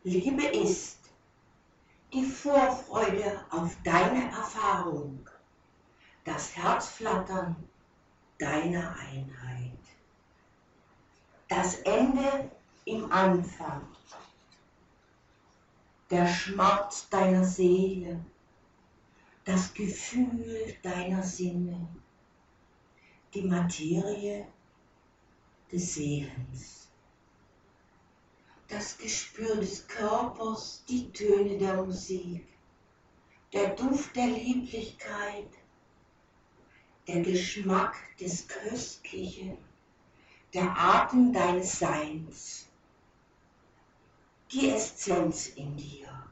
Liebe ist die Vorfreude auf deine Erfahrung, das Herzflattern deiner Einheit, das Ende im Anfang, der Schmerz deiner Seele, das Gefühl deiner Sinne, die Materie des Sehens, das Gespür des Körpers, die Töne der Musik, der Duft der Lieblichkeit, der Geschmack des Köstlichen, der Atem deines Seins, die Essenz in dir,